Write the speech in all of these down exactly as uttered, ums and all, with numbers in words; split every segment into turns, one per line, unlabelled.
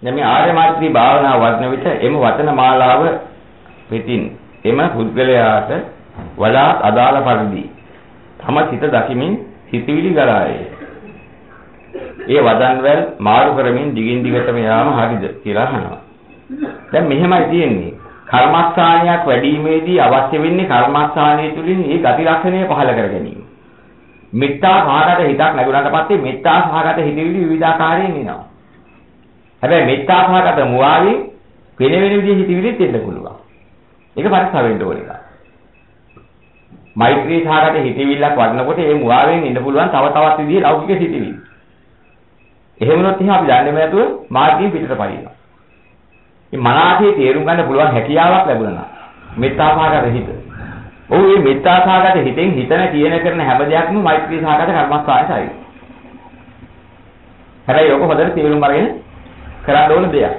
දැන් මේ ආර්ය මාත්‍රී භාවනා වඩන විට එම වචන මාලාව පිටින් එම පුද්ගලයාට වඩාත් අදාළ පරිදි තම සිත දකිමින් සිතවිලි ගලායේ. ඒ වදන්වල මාරු කරමින් දිගින් දිගටම යාම හරිද කියලා අහනවා. දැන් මෙහෙමයි තියෙන්නේ. කර්මස්ථානයක් වැඩිීමේදී අවශ්‍ය වෙන්නේ කර්මස්ථානයේ තුලින් මේ ගති ලක්ෂණය පහළ කර ගැනීම. මෙත්තා සහගත හිතක් ලැබුණාට පස්සේ මෙත්තා සහගත හිතවිලි විවිධාකාරයෙන් එනවා. හැබැයි මෙත්තා සහගත මුවාවෙන් වෙන වෙන විදිහේ හිතවිලිත් එන්න පුළුවන්. ඒක පරිස්සම් වෙන්න ඕන එක. මෛත්‍රී සහගත හිතවිල්ලක් වඩනකොට ඒ මුවාවෙන් එන්න පුළුවන් තව තවත් විදිහේ ලෞකික හිතවිලි. එහෙම වුණොත් එහෙනම් අපි දන්නේ නැතුව මාර්ගයෙන් පිටට පනිනවා. මේ මනසේ තේරුම් ගන්න පුළුවන් හැකියාවක් ලැබුණා නම් මෙත්තා සහගත හිත. ඔව් මේ මෙත්තා සහගත හිතෙන් හිතන කියන කරන හැම දෙයක්ම මෛත්‍රී සහගත කර්මස්ථානයයි. හැබැයි ඔක හොඳට තේරුම් අරගෙන කරන්න ඕන දෙයක්.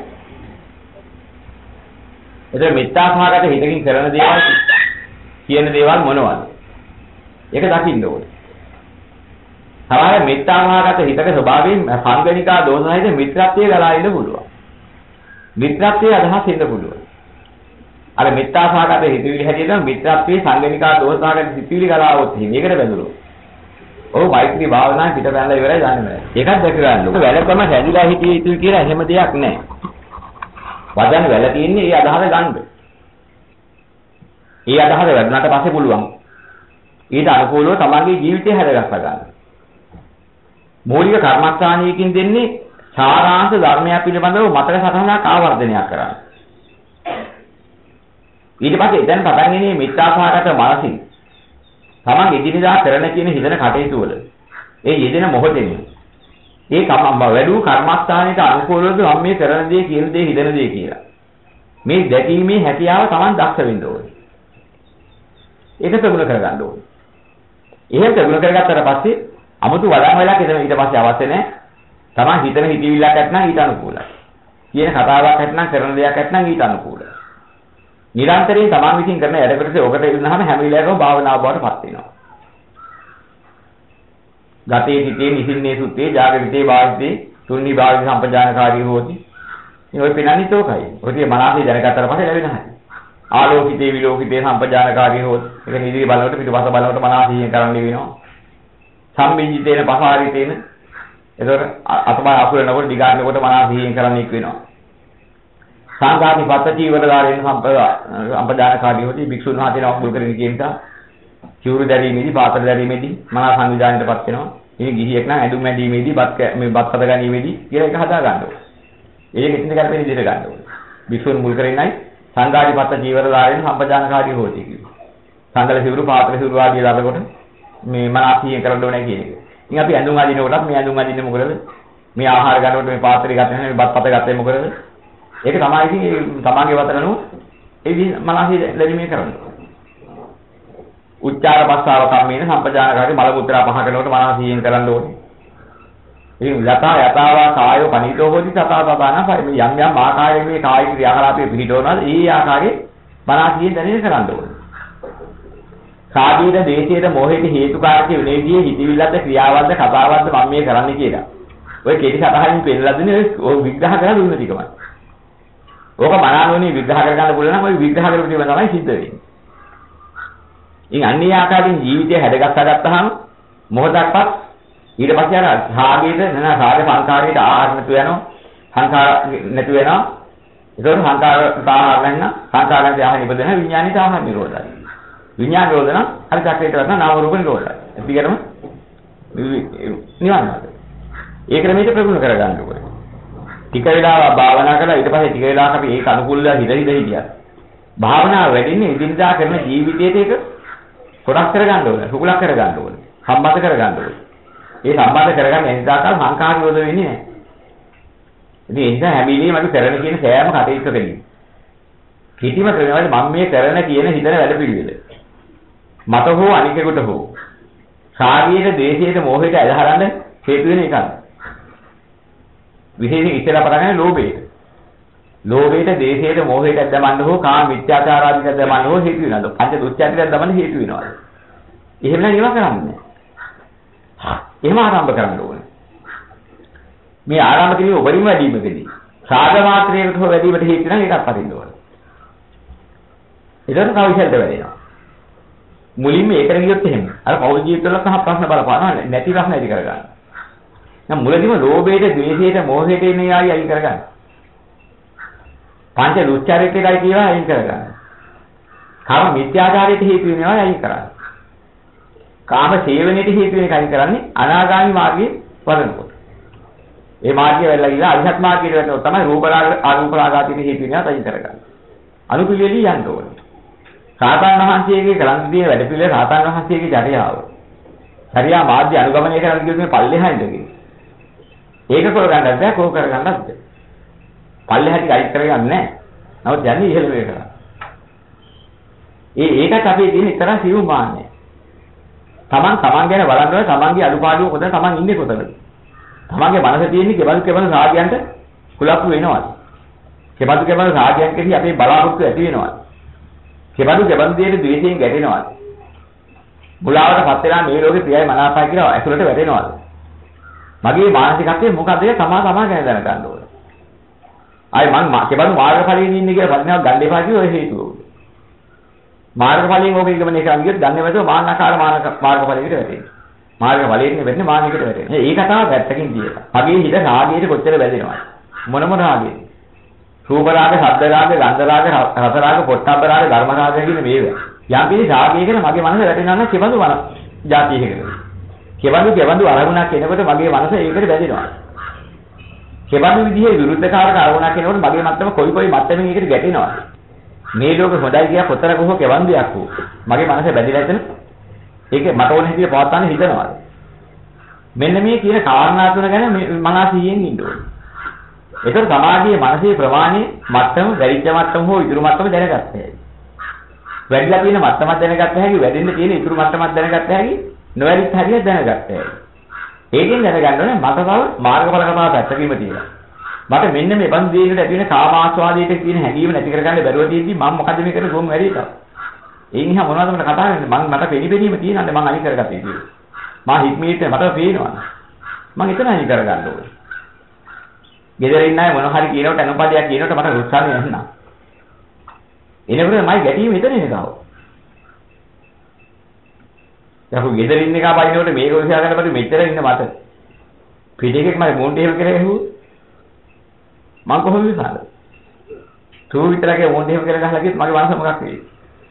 එතකොට මෙත්තා සහගත හිතකින් කරන දේවල් කියන දේවල් මොනවද? ඒක දකින්න ඕනේ. සමහර මෙත්තා සහගත හිතක ස්වභාවයෙන් සංගණිකා දෝෂයිද මිත්‍රත්වයේ ගලා ඉන්න පුළුවන්. මිත්‍රත්වයේ අදහස් එන්න පුළුවන්. අර මෙත්තා සහගත හිතවිලි හැටියට මිත්‍රත්වයේ සංගණිකා දෝෂාගත හිතවිලි ගලාවොත් මේකට බැඳුනොත්. ඔව් මෛත්‍රී භාවනාව පිට පැනලා ඉවරයි දන්නේ නැහැ. ඒකත් දැක ගන්න ඕනේ. වැලකම හැදිලා හිටිය යුතුයි කියලා එහෙම දෙයක් නැහැ. වදන වැල තියෙන්නේ ඒ අදහස ගන්න. ඒ අදහස වැඩුණාට පස්සේ පුළුවන්. ඊට අනුකූලව තමන්ගේ ජීවිතය හැදගස්ස ගන්න. මූලික කර්මස්ථානයකින් දෙන්නේ සාරාංශ ධර්මයක් පිළිබඳව මතක සටහනක් ආවර්ජනයක් කරන්න. ඊට පස්සේ දැන් පටන් ගන්නේ මිත්‍යාසහගත මානසික. තමන් එදිනෙදා කරන කියන හිතන කටයුතු වල ඒ යෙදෙන මොහොතේම ඒ කම්ම වැඩි කර්මස්ථානයට අනුකූලව මම මේ කරන දේ කියන දේ හිතන දේ කියලා. මේ දැකීමේ හැකියාව තමන් දක්ෂ වෙන්න ඕනේ. ඒක ප්‍රගුණ කරගන්න ඕනේ. එහෙම ප්‍රගුණ කරගත්තට පස්සේ 아무තු වඩාම වෙලා කියන ඊට පස්සේ අවශ්‍ය නැහැ. තමන් හිතන හිතවිල්ලක් නැත්නම් ඊට අනුකූලයි. කියන කතාවක් නැත්නම් කරන දෙයක් නැත්නම් ඊට අනුකූලයි. නිරන්තරයෙන් තමන් විසින් කරන වැඩ කොටසේ ඔකට ඉන්නහම හැම වෙලාවෙම භාවනාව බවට පත් වෙනවා. ගතේ සිටේ නිසින්නේ සුත්තේ ජාගරිතේ වාසිතේ තුන්නි භාවිත සම්පජානකාරී හොති. මේ ඔය පෙනන්නේ තෝකයි. ඔය tie මනසේ දැනගත්තට පස්සේ ලැබෙන හැටි. ආලෝකිතේ විලෝකිතේ සම්පජානකාරී හොති. ඒක නිදිරි බලනකොට පිටපස බලනකොට මනසින් කරන්න වෙනවා. සම්මිජිතේන පහාරිතේන එතකොට අතම අකුරනකොට දිගානකොට මනසින් කරන්න එක් වෙනවා. සංඝාති පත්ත චීවරදාරේන සම්පජානකාරී හොති භික්ෂුන් වහන්සේලා වුල් කරගෙන කියන නිසා චූරු දැරීමේදී පාත්‍ර දැරීමේදී මනස සංවිධානයටපත් වෙනවා. ඉතින් ගිහියෙක් නම් ඇඳුම් ඇඳීමේදී බත් මේ බත් හද ගැනීමේදී කියලා එක හදා ගන්න ඕනේ. ඒක ඉතින් කරපෙන විදිහට ගන්න ඕනේ. භික්ෂුන් මුල් කරගෙනයි සංඝාති පත්ත චීවරදාරේන සම්පජානකාරී හොති කිව්වා. සංඝල සිවුරු පාත්‍ර සිවුරු ආදී ලාභකොට මේ මනසින් කරන්න ඕනේ කියන එක. ඉතින් අපි ඇඳුම් අදිනකොටත් මේ ඇඳුම් අදින්නේ මොකද? මේ ආහාර ගන්නකොට මේ පාත්‍රය ගත්තේ නැහැ මේ බත් පත ගත්තේ මොකද? ඒක තමයි ඉතින් තමන්ගේ වතනු ඒ මනසේ ලැබීමේ කරන්නේ. උච්චාර භස්සාව කම්මේන සම්පජානකාරී මල මුත්‍රා පහ කරනකොට මනසින් කරන්න ඕනේ. ඉතින් යතා යතාවා කායෝ පනිතෝ හොති සතා සතාන පරි යම් යම් ආකාරයෙන් මේ කායික ක්‍රියාකලාපයේ පිළිටවනවා ඒ ආකාරයේ මනසින් දැනෙන්න කරන්න ඕනේ. සාදීන දේශයේ මොහේට හේතුකාරක විනේදී හිතවිල්ලද ක්‍රියාවක්ද කතාවක්ද මම මේ කරන්නේ කියලා. ඔය කෙටි සතහනින් පෙන්නලා දෙන්නේ ඔය විග්‍රහ කරලා දුන්න ටිකමයි. ඕක මනානෝනේ විග්‍රහ කරගන්න පුළුවන් නම් ඔය විග්‍රහ කරපු ටික තමයි සිද්ධ වෙන්නේ. ඉතින් අන්නේ ආකාරයෙන් ජීවිතය හැදගස්සා ගත්තාම මොහොතක්වත් ඊට පස්සේ අර රාගයේද නේද රාග සංකාරයට ආහාර නැතු වෙනවා. සංකාර නැතු වෙනවා. ඒකෝර සංකාරට ආහාර නැන්න සංකාරයට ආහාර නිබදෙන විඥානිත ආහාර නිරෝධයි. විඥාන නිරෝධන හරි චක්‍රයට වටන නාම රූප නිරෝධයි. එපිටම නිවන්ද. ඒ ක්‍රමයට ප්‍රගුණ කරගන්න ඕනේ. ටික වෙලාවක් භාවනා කරලා ඊට පස්සේ ටික වෙලාවක් අපි ඒක අනුකූලව හිත හිත හිටියා. භාවනාව වැඩින්නේ ඉදිරියදා කරන ජීවිතයට ඒක කොටස් කරගන්න ඕනේ. රුකුලක් කරගන්න ඕනේ. සම්බන්ධ කරගන්න ඕනේ. ඒ සම්බන්ධ කරගන්න එනිසාකල් සංකාර නිරෝධ වෙන්නේ නැහැ. ඉතින් ඒ නිසා හැම වෙලේම අපි කරන කියන සෑම කටයුත්තකදී කිසිම ක්‍රමයකට මම මේ කරන කියන හිතන වැඩ පිළිවෙල මත හෝ අනිකෙකුට හෝ සාගීත දේශයට මොහේට ඇදහරන්න හේතු වෙන එකක්. විශේෂයෙන් ඉස්සෙල්ලා පටන් ගන්න ලෝභයට. ලෝභයට දේශයට මොහේට ඇදමන්න හෝ කාම මිත්‍යාචාරාදිට ඇදමන්න හෝ හේතු වෙනවා. පංච දුස්චරිතයට ඇදමන්න හේතු වෙනවා. එහෙම නම් ඒවා කරන්නේ නැහැ. එහෙම ආරම්භ කරන්න ඕනේ. මේ ආරම්භ කිරීම උපරිම වැඩිමකදී රාග මාත්‍රයකට හෝ වැඩි වීමට හේතු නම් ඒකත් අරින්න ඕන. ඒකට තව විශේෂද වෙනවා. මුලින්ම ඒකට ගියොත් එහෙම අර පෞද්ගල ජීවිතවල තහ ප්‍රශ්න බලපානවා නැති ප්‍රශ්න ඇති කරගන්න. දැන් මුලදීම ලෝභයට, ද්වේෂයට, මොහයට එන්නේ ආයි අයින් කරගන්න. පංච දුස්චරිතයයි කියලා අයින් කරගන්න. කාම මිත්‍යාචාරයට හේතු වෙනවා අයින් කරන්න. කාම සේවනයේ හේතු වෙන එකයි කරන්නේ අනාගාමී මාර්ගයේ වඩනකොට. ඒ මාර්ගය වෙලා ගිහලා අරිහත් මාර්ගයට වැටෙනවා තමයි රූප රාග අරූප රාගාදීන හේතු වෙනවා අයින් කරගන්න. අනුපිළිවෙලී යන්න ඕනේ. සාතන් වහන්සේගේ කරන්නේ වැඩ පිළිවෙල සාතන් වහන්සේගේ ජඩයාව. හරියා මාර්ගය අනුගමනය කරන්න කියන්නේ පල්ලෙහා ඉඳගෙන. ඒක කරගන්නත් බෑ කෝ කරගන්නත් බෑ. පල්ලෙහාට අයින් කරගන්නේ නැහැ. නමුත් යන්නේ ඉහළ වේගකට. ඒ ඒකත් අපේ තියෙන ඉතරම් සිවුම් මාන්නේ. තමන් තමන් ගැන බලන්න ඕනේ තමන්ගේ අඩුපාඩුව කොතන තමන් ඉන්නේ කොතනද? තමන්ගේ මනසේ තියෙන කෙබඳු කෙබඳු සාධ්‍යයන්ට කුලප්පු වෙනවද? කෙබඳු කෙබඳු සාධ්‍යයන්කදී අපේ බලාපොරොත්තු ඇති වෙනවද? කෙබඳු කෙබඳු දෙයට ද්වේෂයෙන් ගැටෙනවද? මුලාවටපත් වෙනා මේ ලෝකේ ප්‍රියයි මනාපයි කියලා ඇතුළට වැටෙනවද? මගේ මානසිකත්වය මොකද ඒක තමා තමා ගැන දැනගන්න ඕනේ. ආයි මං කෙබඳු මාර්ගඵලයේ ඉන්නේ කියලා ප්‍රඥාව ගන්න එපා කිව්ව ඒ හේතුව. මාර්ගඵලයෙන් ඕක ඉගමනේ කරන්නේ කියත් දන්නේ නැතුව මානකාර මාර්ගඵලයකට වැටෙන්නේ. මාර්ගඵලයෙන් වෙන්නේ මානයකට වැටෙන්නේ. ඒක තමයි පැත්තකින් කියනවා. මගේ හිත රාගයට කොච්චර වැදෙනවද? මොන මොන රාගෙද? රූප රාග, ශබ්ද රාග, ගන්ධ රාග, රස රාග, පොට්ටබ්බ රාග, ධර්ම රාග කියන මේවා. යම් කිසි රාගයකට මගේ මනස වැටෙනවා නම් කෙබඳු වන જાතියකද? කෙබඳු කෙබඳු අරමුණක් එනකොට මගේ මනස ඒකට වැදෙනවා. කෙබඳු විදිහේ විරුද්ධකාරක අරමුණක් එනකොට මගේ මත්තම කොයි කොයි මත්තමින් ඒකට ගැටෙනවා. මේ ලෝක හොඳයි කියා කොතර කොහොම කෙවන්දියක් වූ මගේ මනස බැඳිලා ඉතන ඒක මට ඕන හැටියට පවත්වන්න හිතනවා. මෙන්න මේ කියන කාරණා තුන ගැන මනස සිහියෙන් ඉන්න ඕනේ. ඒක සමාධියේ මනසේ ප්‍රමාණය මත්තම දැරිච්ච මත්තම හෝ ඉතුරු මත්තම දැනගත්ත හැකි. වැඩිලා තියෙන මත්තමක් දැනගත්ත හැකි, වැඩින්න තියෙන ඉතුරු මත්තමක් දැනගත්ත හැකි, නොවැරිත් හරියට දැනගත්ත හැකි. ඒකෙන් දැනගන්න ඕනේ මට තව මාර්ගඵල කතාව පැත්තකීම තියෙනවා. මට මෙන්න මේ බඳු දෙයකට ඇති වෙන කාම ආස්වාදයට කියන හැඟීම නැති කරගන්න බැරුව තියෙද්දි මම මොකද මේ කරේ ගොම් වැඩි එකක්. ඒ නිසා මොනවද මට කතා කරන්නේ මම මට පෙනි පෙනීම තියෙනවාද මම අනිත් කරගත්තේ කියලා. මම හික්මීට මට පේනවා. මම එතන අනිත් කරගන්න ඕනේ. ගෙදර ඉන්න අය මොන හරි කියනකොට අනුපදයක් කියනකොට මට රුස්සානේ නැන්නා. එනකොට මයි ගැටීම එතන එනකව. යකෝ ගෙදර ඉන්න එක බයිනකොට මේක උදෙසා ගන්නකොට මෙච්චර ඉන්න මට. පිටේකෙක් මම මොන්ටේ එහෙම කරේ ඇහුවෝ. මං කොහොමද විසාරද? තෝ විතරගේ මොන්ටේ එහෙම කරලා ගහලා ගියත් මගේ මනස මොකක් වෙයි?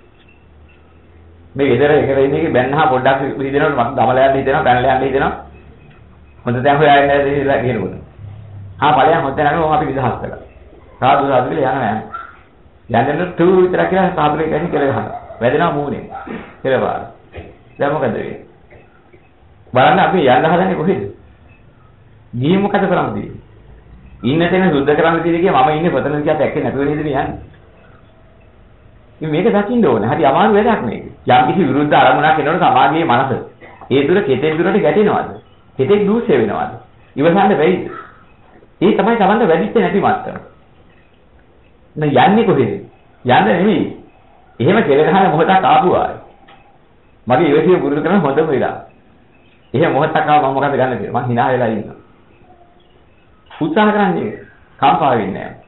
මේ ගෙදර එකේ ඉන්න එකේ බැන්නහා පොඩ්ඩක් හිතෙනකොට මට දමලා යන්න හිතෙනවා, පැනලා යන්න හිතෙනවා. හොඳ තැන් හොයාගෙන ඉඳලා කියලා කියනකොට. ආ ඵලයන් හොඳ තැනක මොකක් අපි විදහස් කළා. සාදු සාදු කියලා යනවා යන්නේ. යන්නේ තෝ විතර කියලා සාදුරේ කැහි කියලා ගහනවා. වැදෙනවා මූණේ. කියලා බලන්න. දැන් මොකද වෙන්නේ? බලන්න අපි යන්න හදන්නේ කොහෙද? ගිහින් මොකද කරන්නේ? ඉන්න තැන සුද්ධ කරන්න තියෙන කිය මම ඉන්නේ කොතනද කියලා දැක්කේ නැතුව නේද මේ යන්නේ. ඉතින් මේක දකින්න ඕනේ. හරි අමාරු වැඩක් මේක. යම් කිසි විරුද්ධ අරමුණක් එනකොට සමාජයේ මනස ඒ දුර කෙතෙන් දුරට ගැටෙනවද? කෙතෙක් දූෂ්‍ය වෙනවද? ඉවසන්න බැයිද? ඒ තමයි Tamanda වැඩිච්ච නැති මත්තම. නේ යන්නේ කොහෙද? යන්න නෙමෙයි. එහෙම කෙල ගහන මොහොතක් ආපුවා. මගේ ඉවසිය පුරුදු කරන හොඳම වෙලාව. එහෙම මොහොතක් ආව මම මොකද ගන්න කියලා. මං hina වෙලා ඉන්නවා. උත්සාහ කරන්නේ කම්පා වෙන්නේ නැහැ.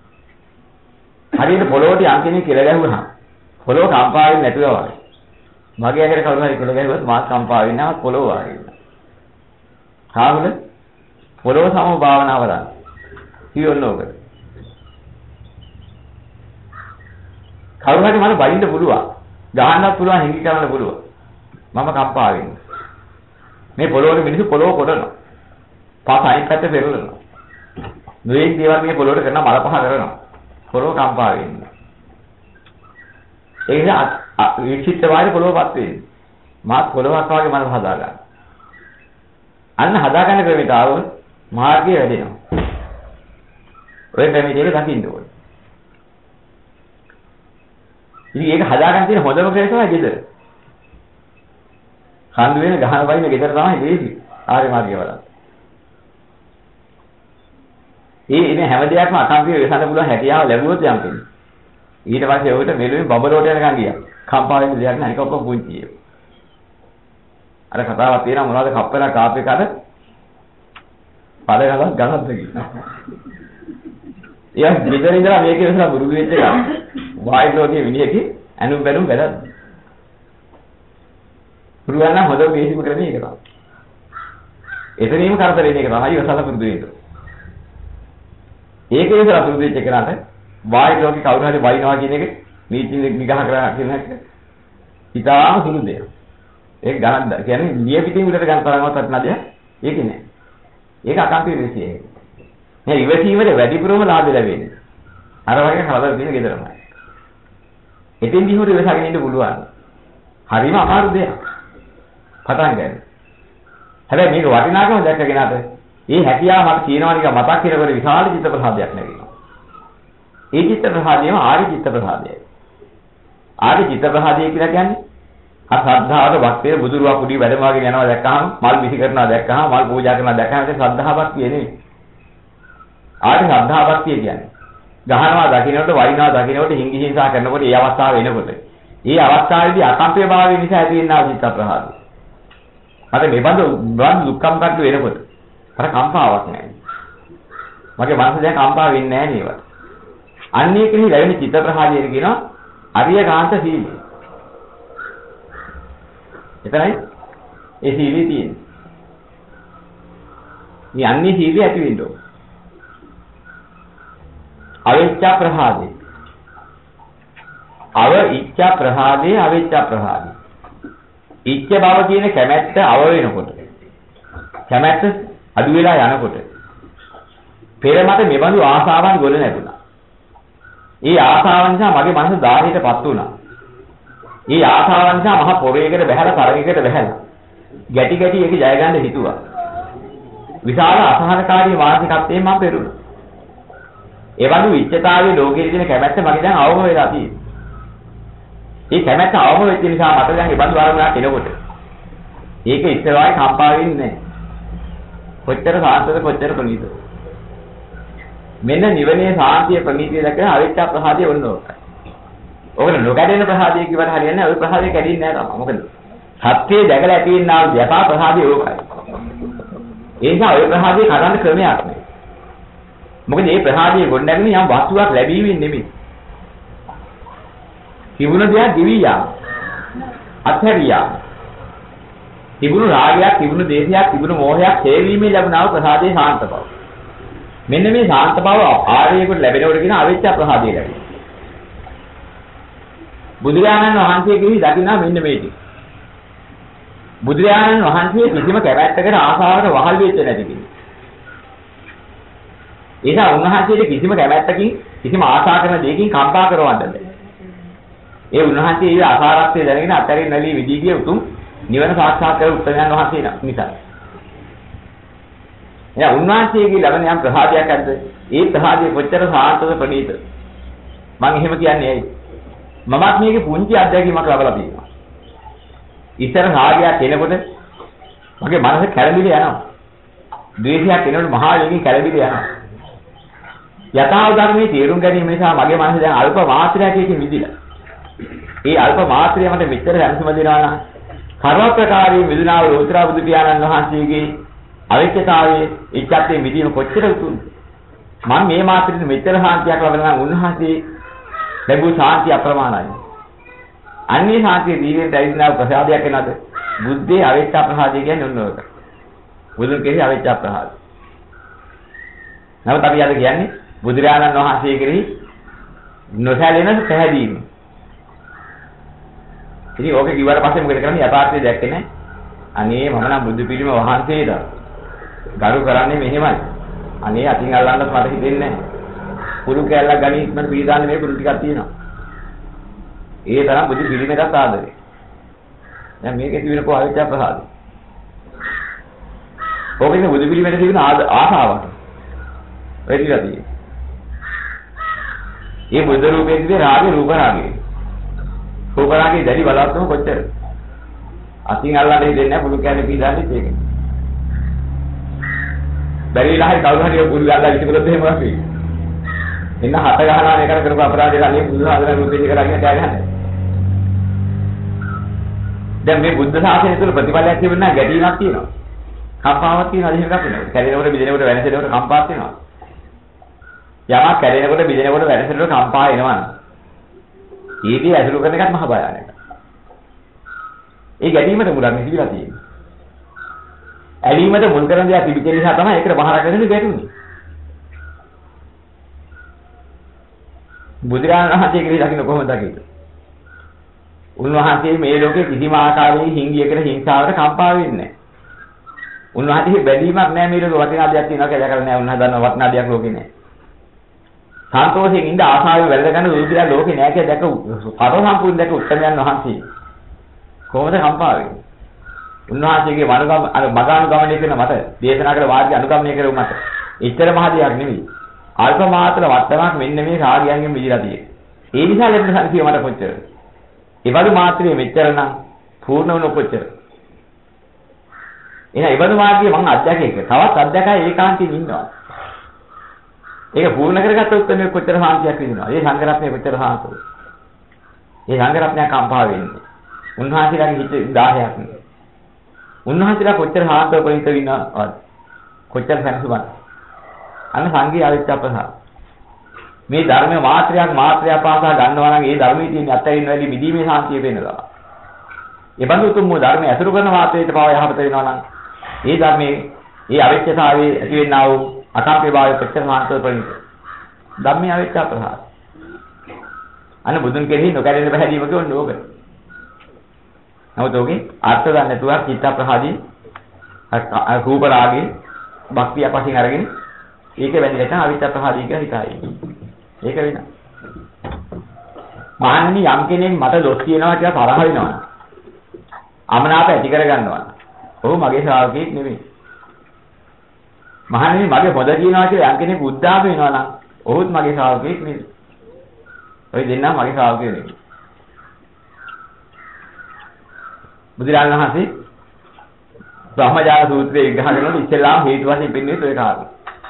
හරියට පොළොවට යම් කෙනෙක් කෙල ගැහුවහම පොළොව කම්පා වෙන්නේ නැතුව වගේ. මගේ ඇඟට කවුරු හරි කෙල ගැහුවොත් මාත් කම්පා වෙන්නේ නැහැ පොළොව වගේ. කාවුල පොළොව සම භාවනාව කරන්න. කියන්න ඕකද? කවුරු හරි මට බලින්න පුළුවන්. ගහන්නත් පුළුවන්, හිඟි කරන්න පුළුවන්. මම කම්පා වෙන්නේ. මේ පොළොවේ මිනිස්සු පොළොව කොටනවා. පාස අයින් පැත්තේ පෙරලනවා. නොඑක් දේවල් මේ පොළොවට කරන මල පහ කරනවා. පොළොව කම්පා වෙන්නේ. ඒ නිසා විචිත්ත වාරි පොළොවපත් වෙන්නේ. මාත් පොළොවක් වගේ මනස හදා ගන්න. අන්න හදාගන්න ක්‍රමයට ආවොත් මාර්ගය වැඩෙනවා. ඔය ක්‍රමයේ දකින්න ඕනේ. ඉතින් ඒක හදාගන්න තියෙන හොඳම ක්‍රමය තමයි ගෙදර. කන්ද වෙන ගහන වයින් ගෙදර තමයි දෙන්නේ. ආර්ය මාර්ගය වල. ඒ ඉතින් හැම දෙයක්ම අකම්පිය වෙසන්න පුළුවන් හැකියාව ලැබුවොත් යම් කෙනෙක්. ඊට පස්සේ ඔකට මෙලුවේ බබලෝට යනකම් ගියා. කම්පා වෙන දෙයක් නෑ. ඒක ඔක්කොම පුංචි ඒවා. අර කතාවක් තියෙනවා මොනවද කප්පලා කාප් එකකට පළගලක් ගහද්ද කියලා. එයා මෙතන ඉඳලා මේකේ ඉස්සලා බුරුදු වෙච්ච එක. වායු ලෝකයේ මිනිහකේ අනුම් බැලුම් වැරද්ද. පුරුවන් නම් හොඳ බේසික ක්‍රමයේ ඒක තමයි. එතනින්ම කරදරේ මේක තමයි ඉවසලා පුරුදු වෙන්න. ඒකේ ඉස්සලා පුරුදු වෙච්ච එකනට වායු ලෝකේ කවුරු හරි වයින්නවා කියන එක නීති නිගහ කරා කියන එක ඉතාලම සුළු දෙයක්. ඒක ගණන් කියන්නේ නියපිටින් උඩට ගන්න තරමවත් වටිනා දෙයක් ඒකේ නෑ. ඒක අකම්පිත විශ්ය. නෑ ඉවසීමේ වැඩිපුරම ලාභ ලැබෙන්නේ. අර වගේ හදලා තියෙන ගෙදරමයි. එතෙන් දිහුට ඉවසගෙන ඉන්න පුළුවන්. හරිම අමාරු දෙයක්. පටන් ගන්න. හැබැයි මේක වටිනාකම දැක්කගෙන අත ඒ හැකියාව මට කියනවා නිකන් මතක් කරගෙන විශාල චිත්ත ප්‍රසාදයක් නැගෙනවා. ඒ චිත්ත ප්‍රසාදයම ආරි චිත්ත ප්‍රසාදයයි. ආරි චිත්ත ප්‍රසාදය කියලා කියන්නේ අර ශ්‍රද්ධාවට භක්තිය බුදුරුවා කුඩි වැඩමවාගෙන යනවා දැක්කහම මල් විසි කරනවා දැක්කහම මල් පූජා කරනවා දැක්කහම ඒක ශ්‍රද්ධාවක් කියන්නේ. ආරි ශ්‍රද්ධාවක් කියන්නේ ගහනවා දකින්නකොට වයින්නවා දකින්නකොට හිංගි හිංසා කරනකොට ඒ අවස්ථාව එනකොට ඒ අවස්ථාවේදී අකම්පිත භාවය නිසා ඇති වෙනා චිත්ත ප්‍රසාදය. අර මේ බඳු බඳු දුක්ඛම් කට්ටු වෙනකොට අර කම්පාවක් නැහැ. මගේ මනස දැන් කම්පා වෙන්නේ නැහැ නේද? අන්නේ කෙනෙහි ලැබෙන චිත්ත ප්‍රසාදය කියනවා අරිය කාන්ත සීලය. එතරයි ඒ සීලය තියෙන්නේ. මේ අන්නේ සීලය ඇති වෙන්න ඕන. අවිච්ඡා ප්‍රහාදේ. අව ඉච්ඡා ප්‍රහාදේ අවිච්ඡා ප්‍රහාදේ. ඉච්ඡ බව කියන කැමැත්ත අව වෙනකොට කැමැත්ත අඩු වෙලා යනකොට පෙර මට මෙබඳු ආසාවන් ගොඩ නැගුණා. ඒ ආසාවන් නිසා මගේ මනස ධාරියටපත් වුණා. ඒ ආසාවන් නිසා මහ පොරේකට බහැලා තරගයකට බහැලා ගැටි ගැටි ඒක ජය ගන්න හිතුවා. විශාල අසහනකාරී මානසිකත්වයෙන් මම පෙරුණා. ඒ වගේ ඉච්ඡතාවයේ ලෝකයේ තියෙන කැමැත්ත මගේ දැන් අවම වෙලා තියෙනවා. ඒ කැමැත්ත අවම වෙච්ච නිසා මට දැන් ඒ බඳු ආරමුණක් එනකොට ඒක ඉස්සරහයි කම්පා වෙන්නේ නැහැ. කොච්චර සාන්තද කොච්චර ප්‍රණීතද. මෙන්න නිවනේ සාන්තිය ප්‍රණීතිය දැකලා අවිච්ඡා ප්‍රසාදය වුණ ඕකයි. ඔකට නොකඩෙන ප්‍රසාදය කිව්වට හරියන්නේ නැහැ. ওই ප්‍රසාදය කැඩෙන්නේ නැහැ තමයි. මොකද සත්‍යය දැකලා ඇති වෙනා යථා ප්‍රසාදය ඕකයි. ඒ නිසා ওই ප්‍රසාදය කඩන්න ක්‍රමයක් නැහැ. මොකද මේ ප්‍රසාදය ගොඩනැගෙන යම් වස්තුවක් ලැබීමෙන් නෙමෙයි. තිබුණ දෙයක් දිවියා. අත්හැරියා. තිබුණු රාගයක්, තිබුණු දේශයක්, තිබුණු මෝහයක් හේවීමේ ලැබුණා ප්‍රසාදයේ ශාන්ත බව. මෙන්න මේ ශාන්ත බව ආර්යයෙකුට ලැබෙනකොට කියන අවිච්ඡා ප්‍රසාදය ලැබෙනවා. බුදුරජාණන් වහන්සේ කිවි දකින්නා මෙන්න මේ ටික. බුදුරජාණන් වහන්සේ කිසිම කැමැත්තකට ආසාවකට වහල් වෙච්ච නැති කෙනෙක්. ඒක උන්වහන්සේට කිසිම කැමැත්තකින් කිසිම ආශා කරන දෙයකින් කම්පා කරවන්න බැහැ. ඒ උන්වහන්සේ ඒ ආකාරත්වය දැනගෙන අතරින් නැලී විදී ගිය උතුම් නිවන සාක්ෂාත් කර උත්තරයන් වහන්සේ නිසා. එයා උන්වහන්සේගේ ලැබෙන යම් ප්‍රසාදයක් ඇද්ද? ඒ ප්‍රසාදයේ කොච්චර සාන්තද ප්‍රණීතද? මම එහෙම කියන්නේ ඇයි? මමත් මේකේ පුංචි අත්දැකීමක් ලබලා තියෙනවා. ඉස්සර රාගයක් එනකොට මගේ මනස කැළඹිලා යනවා. ද්වේෂයක් එනකොට මහා වේගයෙන් කැළඹිලා යනවා. යථා ධර්මයේ තේරුම් ගැනීම නිසා මගේ මනස දැන් අල්ප මාත්‍රයකින් මිදිලා. ඒ අල්ප මාත්‍රය මට මෙච්චර දැනුම දෙනවා නම් කර්ම ප්‍රකාරයේ මිදුණා වූ උත්තරා බුදු පියාණන් වහන්සේගේ අවිච්ඡතාවයේ ඉච්ඡාත්යේ මිදීම කොච්චර උතුම්ද? මම මේ මාත්‍රෙට මෙච්චර ශාන්තියක් ලබනවා නම් උන්වහන්සේ ලැබූ ශාන්තිය අප්‍රමාණයි. අන්නේ ශාන්තිය දීගෙන දැයිනා ප්‍රසාදයක් වෙනවද? බුද්ධේ අවිච්ඡා ප්‍රසාදය කියන්නේ ඔන්න ඔක. බුදුන් කෙරෙහි අවිච්ඡා ප්‍රසාදය. නමුත් අපි අද කියන්නේ බුදුරජාණන් වහන්සේ කෙරෙහි නොසැලෙන පැහැදීම. ඉතින් ඕක කිව්වට පස්සේ මොකද කරන්නේ? යථාර්ථය දැක්කේ නැහැ. අනේ මම නම් බුදු පිළිම වහන්සේද ගරු කරන්නේ මෙහෙමයි. අනේ අතින් අල්ලන්නත් මට හිතෙන්නේ නැහැ. කුරු කැල්ලක් ගණීත් මට පිළිදාන්නේ මේ කුරු ටිකක් තියෙනවා. ඒ තරම් බුදු පිළිමකට ආදරේ. දැන් මේකේ තිබෙන කො අවිච්ඡා ප්‍රසාදය. ඕකේ බුදු පිළිමකට තිබෙන ආසාවක්. වැඩිලා තියෙන්නේ. මේ බුදු රූපයේ තිබෙන රාගේ රූප රාගේ. රූප රාගේ දැඩි බලවත්කම කොච්චර? අතින් අල්ලන්න දෙන්නේ නැහැ බුදු කියන්නේ පිළිදාන්නේ ඒක. බැරිලා හරි කවුරු හරි බුදු අල්ලලා ඉතිකොලොත් එහෙම අපි. එන්න හත ගහනවා මේකට කරපු අපරාධය අනේ බුදු හදලා රූපේ කරගෙන දැය ගන්න. දැන් මේ බුද්ධ ශාසනය තුළ ප්‍රතිපලයක් තිබුණා ගැටීමක් තියෙනවා. කම්පාවක් තියෙනවා එහෙම එකක් වෙනවා. කැඩෙනකොට බිඳෙනකොට වෙනසෙනකොට කම්පාවක් තියෙනවා. යමක් කැඩෙනකොට බිඳෙනකොට වැටෙනකොට කම්පා එනවා. ඒකේ ඇසුරු කරන එකත් මහ භයානකයි. ඒ ගැටීමට මුලක් නිදිලා තියෙන්නේ. ඇලීමට මුල් කරන දේ තිබිච්ච නිසා තමයි ඒකට බහර කරගෙන ගැටුනේ. බුදුරජාණන් වහන්සේ කියලා දකින්න කොහොමද දකින්නේ? උන්වහන්සේ මේ ලෝකේ කිසිම ආකාරයකින් හිංගියකට හිංසාවකට කම්පා වෙන්නේ නැහැ. උන්වහන්සේ බැඳීමක් නැහැ මේ ලෝකේ වටිනා දෙයක් තියෙනවා කියලා දැකලා නැහැ. උන්වහන්සේ දන්නවා වටිනා දෙයක් ලෝකේ නැහැ. සන්තෝෂයෙන් ඉඳ ආසාවෙන් වැළඳ ගන්න දුරුදිලා ලෝකේ නැහැ කියලා දැක පරම සම්පූර්ණ දැක උත්තමයන් වහන්සේ කොහොමද කම්පා වෙන්නේ? උන්වහන්සේගේ වනුගම අර මගානුගමනය කරන මත දේශනා කළ වාක්‍ය අනුගමනය කරුව මත ඉතර මහ දෙයක් නෙවෙයි. අල්ප මාත්‍ර වට්ටමක් මෙන්න මේ රාගයන්ගෙන් මිදලා තියෙන්නේ. ඒ නිසා ලැබෙන සංසිය මට කොච්චර. ඒ වගේ මාත්‍රයේ මෙච්චර නම් පූර්ණ වුණ කොච්චර. එහෙනම් ඒ වගේ මාර්ගයේ මම අධ්‍යක්ෂක තවත් අධ්‍යක්ෂකයි ඒකාන්තයෙන් ඉන්නවා. ඒක පූර්ණ කරගත්තොත් මේ කොච්චර සාන්තියක් විඳිනවා. ඒ සංගරත්නය කොච්චර සාන්තද. ඒ සංගරත්නය කම්පා වෙන්නේ. උන්වහන්සේලාගේ හිත දහයක් නේ. උන්වහන්සේලා කොච්චර සාන්තව පරිත වින්නවද? කොච්චර සැනසුමක්. අන්න සංගී අවිච්ඡ අපහා. මේ ධර්මයේ මාත්‍රයක් මාත්‍රයක් පාසා ගන්නවා නම් ඒ ධර්මයේ තියෙන අත්හැරින්න වැඩි මිදීමේ සාන්තිය වෙනවා. ඒ බඳු උතුම් ධර්මයේ අසුරු කරන මාත්‍රයට පාව යහපත වෙනවා නම් ඒ ධර්මයේ ඒ අවිච්ඡතාවයේ ඇති වෙන්නා වූ අකාපේ භාවයේ කොච්චර සාන්තව පරිත. ධම්මයේ අවිච්ඡ අපහා. අන්න බුදුන් කෙරෙහි නොකැඩෙන බහැදීම කියන්නේ ඕක. නමුත් ඕකේ අර්ථ දන්නේ නැතුව චිත්ත ප්‍රහාදී රූප රාගේ භක්තිය පසින් අරගෙන ඒක වැදිලා තමයි අවිච්ඡ ප්‍රහාදී කියලා හිතයි. ඒක වෙන. මහණනි යම් කෙනෙක් මට දොස් කියනවා කියලා තරහ වෙනවා. අමනාප ඇති කර ගන්නවා. ඔහු මගේ ශ්‍රාවකෙක් නෙමෙයි. මහණනි මගේ හොද කියනවා කියලා යම් කෙනෙක් උද්දාම වෙනවා නම් ඔහුත් මගේ ශ්‍රාවකෙක් නෙමෙයි. ඔය දෙන්නා මගේ ශ්‍රාවකයෝ නෙමෙයි. බුදුරජාණන් වහන්සේ බ්‍රහ්මජාල සූත්‍රයේ විග්‍රහ කරනකොට ඉස්සෙල්ලාම හේතු වශයෙන් පෙන්වන්නේ ඔය කාරණා.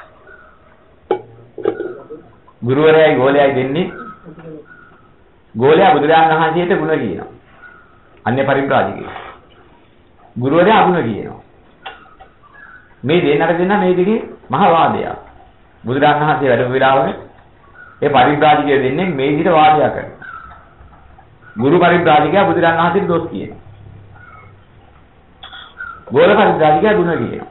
ගුරුවරයයි ගෝලයයි දෙන්නේ ගෝලයා බුදුරජාණන් වහන්සේට ගුණ කියනවා. අන්‍ය පරිබ්‍රාජිකයි. ගුරුවරයා අගුණ කියනවා. මේ දෙන්නට දෙන්න මේ දෙකේ මහ වාදයක්. බුදුරජාණන් වහන්සේ වැඩම වෙලාවේ ඒ පරිබ්‍රාජිකය දෙන්නේ මේ විදිහට වාදයක් කරනවා. ගුරු පරිබ්‍රාජිකයා බුදුරජාණන් වහන්සේට දොස් කියනවා. ගෝල පරිබ්‍රාජිකයා ගුණ කියනවා.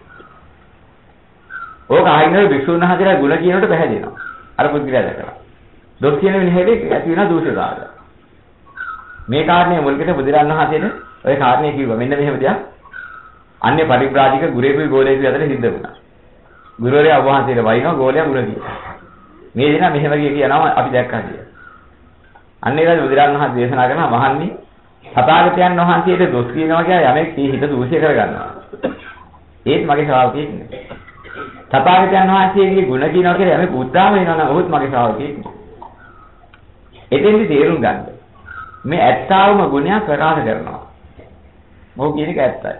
ඕක ආයිනෝ වික්ෂුන් වහන්සේලා ගුණ කියනකොට පැහැදෙනවා. අර පුද්ගලයා දැකලා. දොස් කියන විදිහට ඇති වෙන දෝෂකාරය. මේ කාරණේ මුල්කට බුදුරජාණන් වහන්සේට ඔය කාරණේ කිව්වා. මෙන්න මෙහෙම දෙයක්. අන්‍ය පරිබ්‍රාජික ගුරේකුයි ගෝලේකුයි අතර සිද්ධ වුණා. ගුරුවරයා වහන්සේට වයින්නවා ගෝලයා ගුණ කියනවා. මේ දෙනා මෙහෙම කියනවා අපි දැක්කා කියලා. අන්න ඒකයි බුදුරජාණන් වහන්සේ දේශනා කරනවා මහන්නේ සතාගතයන් වහන්සේට දොස් කියනවා කියලා යමෙක් මේ හිත දූෂ්‍ය කරගන්නවා. ඒත් මගේ ශ්‍රාවකයෙක් නෙවෙයි. තථාගතයන් වහන්සේගේ ගුණ කියනවා කියලා යමෙක් උද්දාම වෙනවා නම් ඔහුත් මගේ ශ්‍රාවකයෙක් නෙවෙයි. එතෙන්දි තේරුම් ගන්න. මේ ඇත්තවම ගුණයක් ප්‍රකාශ කරනවා. මොහු කියන එක ඇත්තයි.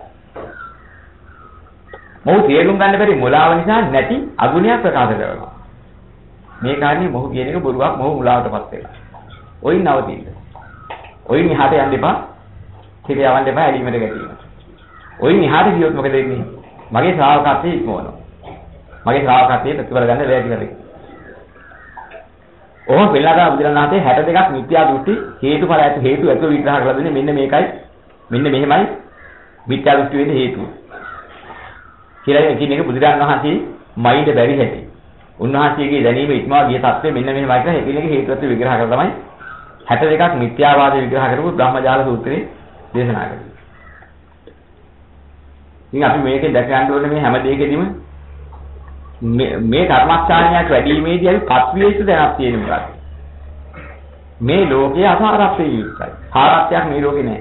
මොහු තේරුම් ගන්න බැරි මුලාව නිසා නැති අගුණයක් ප්‍රකාශ කරනවා. මේ කාරණේ මොහු කියන එක බොරුවක් මොහු මුලාවටපත් වෙනවා. ඔයින් නවතින්න. ඔයින් එහාට යන්න එපා. හිත යවන්න එපා ඇලීමට ගැටීම. ඔයින් එහාට ගියොත් මොකද වෙන්නේ? මගේ ශ්‍රාවකත්වයේ ඉක්මවනවා. මගේ ශ්‍රාවකත්වයේ ප්‍රතිඵල ගන්න බැහැ කියලා. ඔහොම පිළිලාදා බුදුරණාහි හැට දෙකක් මිත්‍යා දෘෂ්ටි හේතුඵල ඇත හේතු ඇතුව විග්‍රහ කරලා දෙන්නේ මෙන්න මේකයි. මෙන්න මෙහෙමයි මිත්‍යා දෘෂ්ටි වෙන්නේ හේතුව. කියලා කියන එක බුදුරණාහි මයින්ඩ් බැරි හැටි. උන්වහන්සේගේ දැනීම ඉක්මවා ගිය තත්ත්වය මෙන්න මෙහෙමයි කියලා හේතුලගේ හේතු ඇතුව විග්‍රහ කරලා තමයි හැට දෙකක් මිත්‍යාවාදී විග්‍රහ කරපු බ්‍රහ්මජාල සූත්‍රයේ දේශනා කරන්නේ. ඉතින් අපි මේකෙන් දැක ගන්න ඕනේ මේ හැම දෙයකදීම මේ මේ කර්මස්ථානයක් වැඩිීමේදී අපි පත්වියේසු දැනක් තියෙන මොකක්ද? මේ ලෝකයේ අසාරත්වයේ යුක්තයි. සාරත්වයක් මේ ලෝකේ නැහැ.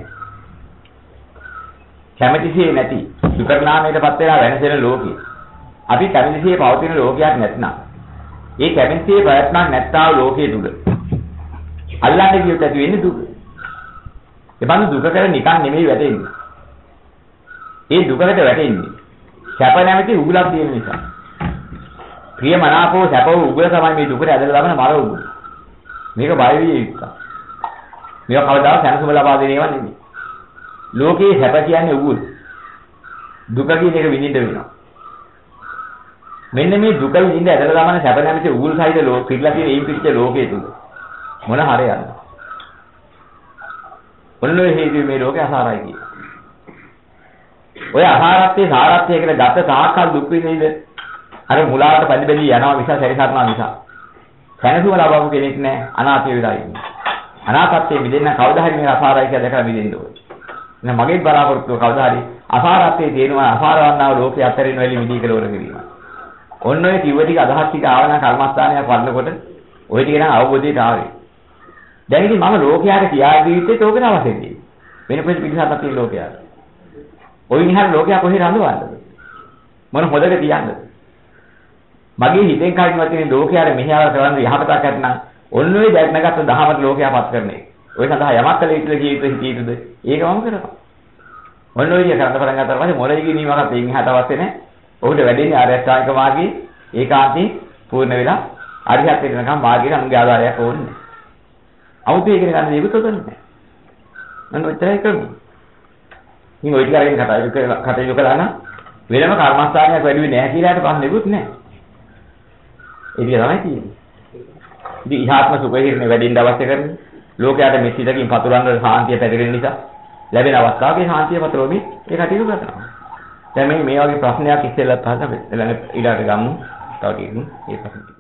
කැමැතිසේ නැති විපරිණාමයටපත් වෙලා වෙනසෙන ලෝකේ. අපි කැමැතිසේ පවතින ලෝකයක් නැත්නම් ඒ කැමැතිසේ ප්‍රයත්නක් නැත්තා වූ ලෝකයේ තුල අල්ලන්නේ කියොත් ඇති වෙන්නේ දුක. ඒ බඳු දුකකට නිකන් නෙමෙයි වැටෙන්නේ. ඒ දුකකට වැටෙන්නේ සැප නැමැති උගුලක් තියෙන නිසා. ප්‍රියමනාපෝ සැපෝ උගුල තමයි මේ දුකට ඇදලා දාන මර උගුල. මේක බය විය යුක්තා. මේක කවදාවත් සැනසුම ලබා දෙන ඒවා නෙමෙයි. ලෝකේ සැප කියන්නේ උගුල. දුක කියන එක විඳින්න වෙනවා. මෙන්න මේ දුක විඳින්න ඇදලා දාමන සැප නැමැති උගුල් සහිත ලෝක පිටලා තියෙන ඒ පිටිච්ච ලෝකයේ තුල මොන හරයක්ද? මොන හේතුව මේ ලෝකේ අසාරයි කියන්නේ. ඔය අසාරත්වයේ සාරත්වයේ කියලා ගත තාක්කල් දුක් විඳිනේද? අර මුලාවට බැඳ බැඳී යනවා මිස සැරිසරනවා මිස. සැනසුම ලබපු කෙනෙක් නෑ අනාථය වෙලා ඉන්නේ. අනාථත්වයේ මිදෙන්න කවදා හරි මේ අසාරයි කියලා දැකලා මිදෙන්න ඕනේ. එහෙනම් මගේ බලාපොරොත්තුව කවදා හරි අසාරත්වයේ තියෙනවා අසාරවන්නා වූ ලෝකයේ අතරින් වෙලි මිදී කියලා වර කිරීම. ඔන්න ඔය කිව්ව ටික අදහස් ටික ආවනම් කර්මස්ථානයක් වඩනකොට ඔය ටික නම් අවබෝධයට ආවේ. දැන් ඉතින් මම ලෝකයාට කියා දීවිත්තේ තෝකන අවශ්‍යයි. වෙන කොහෙද පිළිසක් තියෙන ලෝකයාට. ඔය විහාර ලෝකයා කොහෙද රඳවන්නද? මොන හොදක තියන්නද? මගේ හිතෙන් කයින්වත් තියෙන ලෝකයාට මෙහෙයවර කරන්න යහපතක් නැත්නම් ඔන්න ඔය දැක්නගත්ත දහමට ලෝකයාපත් කරන්නේ. ඔය සඳහා යමක් කළ යුතුද ජීවිත හිතීතුද? ඒක මම කරනවා. ඔන්න ඔය විදිහ කරන්න පටන් ගත්තාට පස්සේ මොළේ ගිනීමකට එයින් එහාට අවශ්‍ය නැහැ. ඔහුට වැඩෙන්නේ ආර්යශ්‍රාණික මාර්ගයේ ඒකාන්තයෙන් පූර්ණ වෙලා අරිහත් වෙනකම් මාර්ගයේ අනුගේ ආධාරයක් ඕනේ. අවුත් ඒකේ ගන්න දෙයක් උතොතන්නේ නැහැ. මම ඔච්චරයි කරන්නේ. ඉතින් ඔය ටික අරගෙන කතා කටයුතු කළා නම් වෙනම කර්මස්ථානයක් වැඩි වෙන්නේ නැහැ කියලා හිත පස්සෙකුත් නැහැ. ඒ ටික තමයි තියෙන්නේ. ඉතින් ඉහාත්ම සුඛහිරනේ වැඩිින්න අවශ්‍ය කරන්නේ ලෝකයට මෙසිතකින් පතුරවන්න සාන්තිය පැතිරෙන නිසා ලැබෙන අවස්ථාවේ සාන්තිය පතුරවමින් ඒ කටයුතු කරනවා. දැන් මේ මේ වගේ ප්‍රශ්නයක් ඉස්සෙල්ලත් අහලා ඊළඟ ඊළඟට ගමු. තව ටිකකින් ඒ ප්‍රශ්නේ